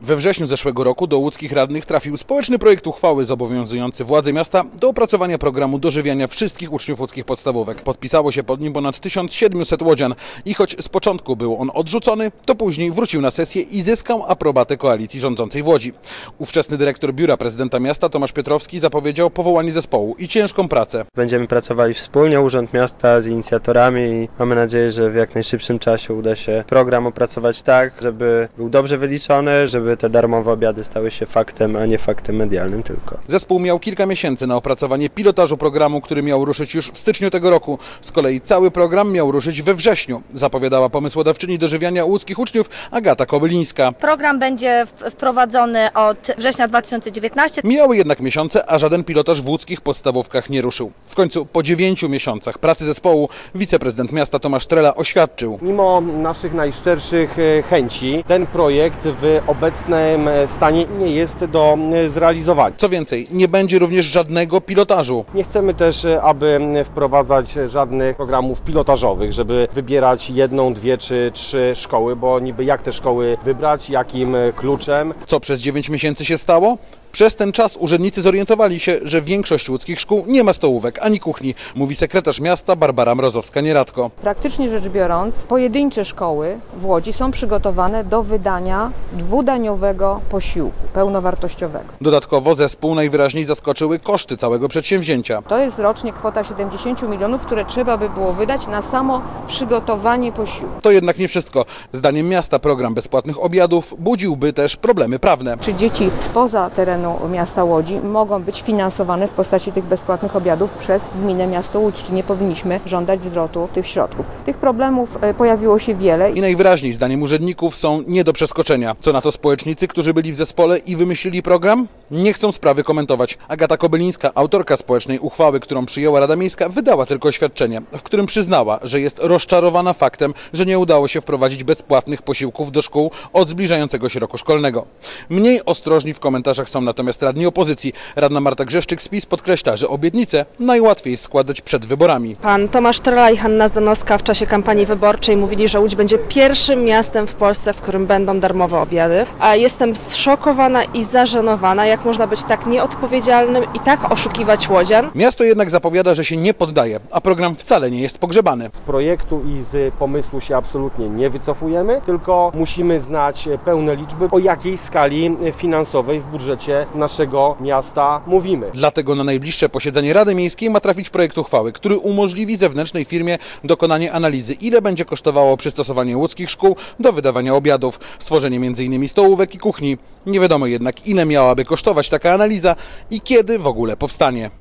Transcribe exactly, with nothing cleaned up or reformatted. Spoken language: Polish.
We wrześniu zeszłego roku do łódzkich radnych trafił społeczny projekt uchwały zobowiązujący władze miasta do opracowania programu dożywiania wszystkich uczniów łódzkich podstawówek. Podpisało się pod nim ponad tysiąc siedemset łodzian i choć z początku był on odrzucony, to później wrócił na sesję i zyskał aprobatę koalicji rządzącej w Łodzi. Ówczesny dyrektor biura prezydenta miasta Tomasz Piotrowski zapowiedział powołanie zespołu i ciężką pracę. Będziemy pracowali wspólnie, Urząd Miasta z inicjatorami i mamy nadzieję, że w jak najszybszym czasie uda się program opracować tak, żeby był dobrze wyliczony, żeby te darmowe obiady stały się faktem, a nie faktem medialnym tylko. Zespół miał kilka miesięcy na opracowanie pilotażu programu, który miał ruszyć już w styczniu tego roku. Z kolei cały program miał ruszyć we wrześniu, zapowiadała pomysłodawczyni dożywiania łódzkich uczniów Agata Kobylińska. Program będzie wprowadzony od września dwa tysiące dziewiętnastego. Mijały jednak miesiące, a żaden pilotaż w łódzkich podstawówkach nie ruszył. W końcu po dziewięciu miesiącach pracy zespołu wiceprezydent miasta Tomasz Trela oświadczył: Mimo naszych najszczerszych chęci ten projekt w obecnym stanie nie jest do zrealizowania. Co więcej, nie będzie również żadnego pilotażu. Nie chcemy też, aby wprowadzać żadnych programów pilotażowych, żeby wybierać jedną, dwie czy trzy szkoły, bo niby jak te szkoły wybrać, jakim kluczem. Co przez dziewięć miesięcy się stało? Przez ten czas urzędnicy zorientowali się, że większość łódzkich szkół nie ma stołówek ani kuchni, mówi sekretarz miasta Barbara Mrozowska-Nieradko. Praktycznie rzecz biorąc, pojedyncze szkoły w Łodzi są przygotowane do wydania dwudaniowego posiłku pełnowartościowego. Dodatkowo zespół najwyraźniej zaskoczyły koszty całego przedsięwzięcia. To jest rocznie kwota siedemdziesiąt milionów, które trzeba by było wydać na samo przygotowanie posiłku. To jednak nie wszystko. Zdaniem miasta program bezpłatnych obiadów budziłby też problemy prawne. Czy dzieci spoza terenu miasta Łodzi mogą być finansowane w postaci tych bezpłatnych obiadów przez gminę miasto Łódź, czy nie powinniśmy żądać zwrotu tych środków. Tych problemów pojawiło się wiele. I najwyraźniej zdaniem urzędników są nie do przeskoczenia. Co na to społecznicy, którzy byli w zespole i wymyślili program? Nie chcą sprawy komentować. Agata Kobylińska, autorka społecznej uchwały, którą przyjęła Rada Miejska, wydała tylko oświadczenie, w którym przyznała, że jest rozczarowana faktem, że nie udało się wprowadzić bezpłatnych posiłków do szkół od zbliżającego się roku szkolnego. Mniej ostrożni w komentarzach są natomiast radni opozycji. Radna Marta Grzeszczyk z PiS podkreśla, że obietnice najłatwiej składać przed wyborami. Pan Tomasz Trela i Hanna Zdanowska w czasie kampanii wyborczej mówili, że Łódź będzie pierwszym miastem w Polsce, w którym będą darmowe obiady. A jestem zszokowana i zażenowana, jak można być tak nieodpowiedzialnym i tak oszukiwać łodzian. Miasto jednak zapowiada, że się nie poddaje, a program wcale nie jest pogrzebany. Z projektu i z pomysłu się absolutnie nie wycofujemy, tylko musimy znać pełne liczby, o jakiej skali finansowej w budżecie naszego miasta mówimy. Dlatego na najbliższe posiedzenie Rady Miejskiej ma trafić projekt uchwały, który umożliwi zewnętrznej firmie dokonanie analizy, ile będzie kosztowało przystosowanie łódzkich szkół do wydawania obiadów, stworzenie między innymi stołówek i kuchni. Nie wiadomo jednak, ile miałaby kosztować taka analiza i kiedy w ogóle powstanie.